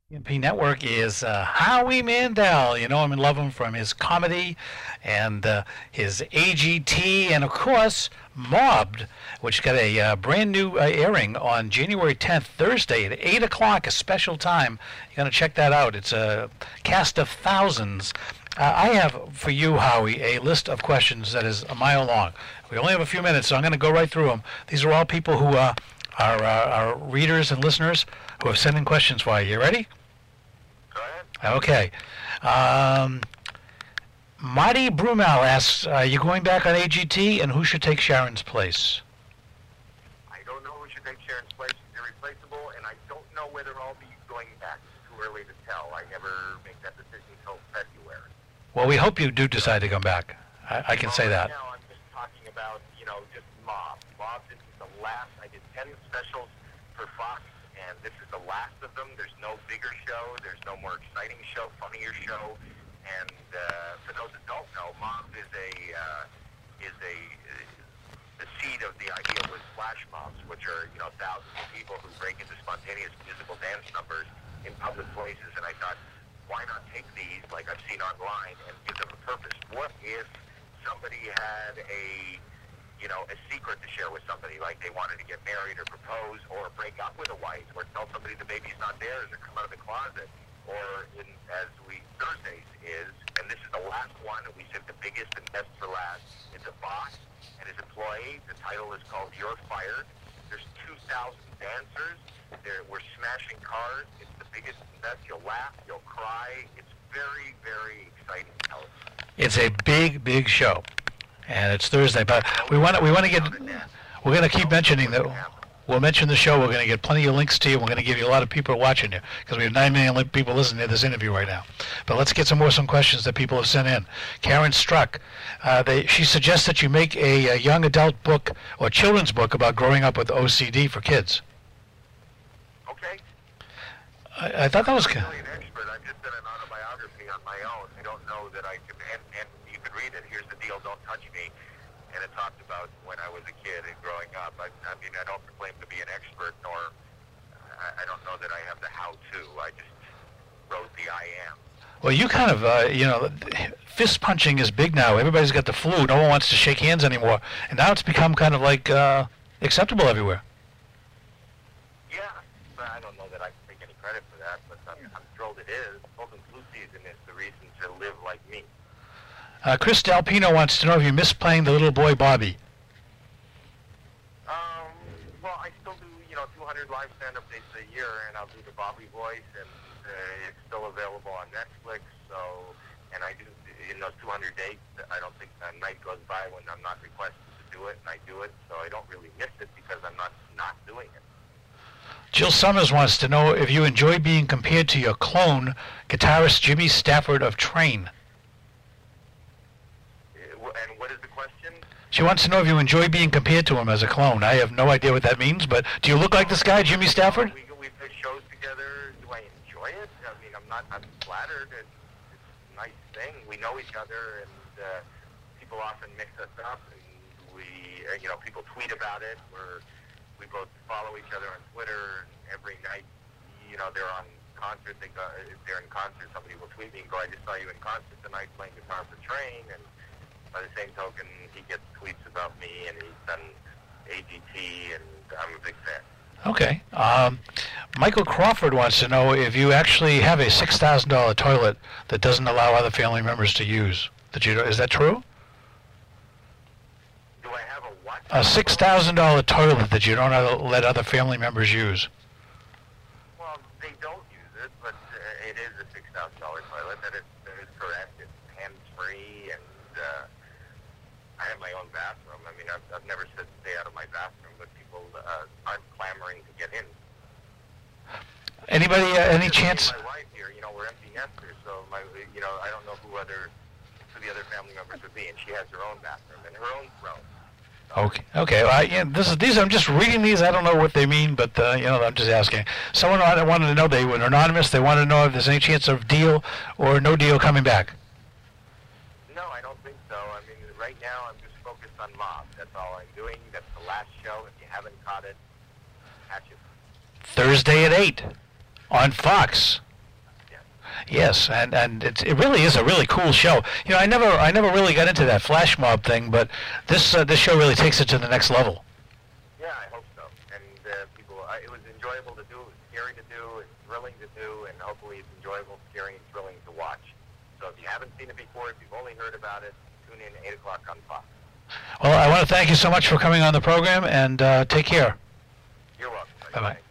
EMP Network is Howie Mandel. You know him and love him from his comedy and his AGT, and of course Mobbed, which got a brand new airing on January 10th, Thursday at 8 o'clock, a special time. You're going to check that out. It's a cast of thousands. I have for you, Howie, a list of questions that is a mile long. We only have a few minutes, so I'm going to go right through them. These are all people who are readers and listeners who have sent in questions for you. You ready? Go ahead. Okay. Marty Brumel asks, are you going back on AGT, and who should take Sharon's place? I don't know who should take Sharon's place. She's irreplaceable, and I don't know whether I'll be going back. It's too early to tell. I never make that decision until February. Well, we hope you do decide to come back. I can say that. Right now, I'm just talking about, just Mob. Mob, this is the last. I did 10 specials for Fox, and this is the last of them. There's no bigger show. There's no more exciting show, funnier show. And for those that don't know, Mob is the seed of the idea was flash mobs, which are thousands of people who break into spontaneous musical dance numbers in public places. And I thought, why not take these, like I've seen online, and give them a purpose? What if somebody had a secret to share with somebody, like they wanted to get married or propose or break up with a wife or tell somebody the baby's not theirs or come out of the closet, or Thursdays is, and this is the last one, and we said the biggest and best for last. It's a boss and his employee. The title is called You're Fired. There's 2,000 dancers. We're smashing cars. It's the biggest and best. You'll laugh. You'll cry. It's very, very exciting television. It's a big, big show, and it's Thursday. But we want to get. We're going to keep mentioning that. We'll mention the show. We're going to get plenty of links to you. We're going to give you a lot of people watching you because we have 9 million people listening to this interview right now. But let's get some questions that people have sent in. Karen Struck, she suggests that you make a young adult book or children's book about growing up with OCD for kids. Okay. I thought that was I'm not really an expert. I've just done an autobiography on my own. I don't know that I can, and you can read it. Here's the deal, don't touch me. And it talked about when I was a kid and growing up. I mean, I don't proclaim to be an expert, nor I don't know that I have the how-to. I just wrote the I am. Well, you kind of, fist punching is big now. Everybody's got the flu. No one wants to shake hands anymore. And now it's become kind of like acceptable everywhere. Yeah, but I don't know that I can take any credit for that, but I'm thrilled it is. Open flu season is the reason to live like me. Chris Dalpino wants to know if you miss playing the little boy Bobby. Well, I still do, 200 live stand-up dates a year, and I'll do the Bobby voice, and it's still available on Netflix. So, and I do, in those 200 dates, I don't think a night goes by when I'm not requested to do it, and I do it. So I don't really miss it because I'm not doing it. Jill Summers wants to know if you enjoy being compared to your clone, guitarist Jimmy Stafford of Train. And what is the question? She wants to know if you enjoy being compared to him as a clone. I have no idea what that means, but do you look like this guy, Jimmy Stafford? We play shows together. Do I enjoy it? I mean, I'm flattered. It's a nice thing. We know each other, and people often mix us up, and people tweet about it. We both follow each other on Twitter, and every night, they're on concert. If they're in concert, somebody will tweet me and go, I just saw you in concert tonight playing guitar for Train, and by the same token, he gets tweets about me, and he's done AGT, and I'm a big fan. Okay. Michael Crawford wants to know if you actually have a $6,000 toilet that doesn't allow other family members to use. Is that true? Do I have a what? A $6,000 toilet that you don't let other family members use. Well, they don't use it, but it is a $6,000 toilet. That is correct. It's hands-free, and I have my own bathroom. I mean, I've never said stay out of my bathroom, but people aren't clamoring to get in. Anybody, any chance? My wife here, we're empty nesters, so I don't know who the other family members would be, and she has her own bathroom and her own throne. Okay. These. I'm just reading these. I don't know what they mean, but I'm just asking. Someone wanted to know, they were anonymous. They wanted to know if there's any chance of deal or no deal coming back. No, I don't think so. I mean, right now I'm just focused on Mob. That's all I'm doing. That's the last show. If you haven't caught it, catch it. Thursday at 8 on Fox. Yes, and it really is a really cool show. You know, I never really got into that flash mob thing, but this show really takes it to the next level. Yeah, I hope so. And it was enjoyable to do, it was scary to do, it's thrilling to do, and hopefully it's enjoyable, scary, and thrilling to watch. So if you haven't seen it before, if you've only heard about it, tune in 8 o'clock on Fox. Well, I want to thank you so much for coming on the program, and take care. You're welcome. Bye-bye.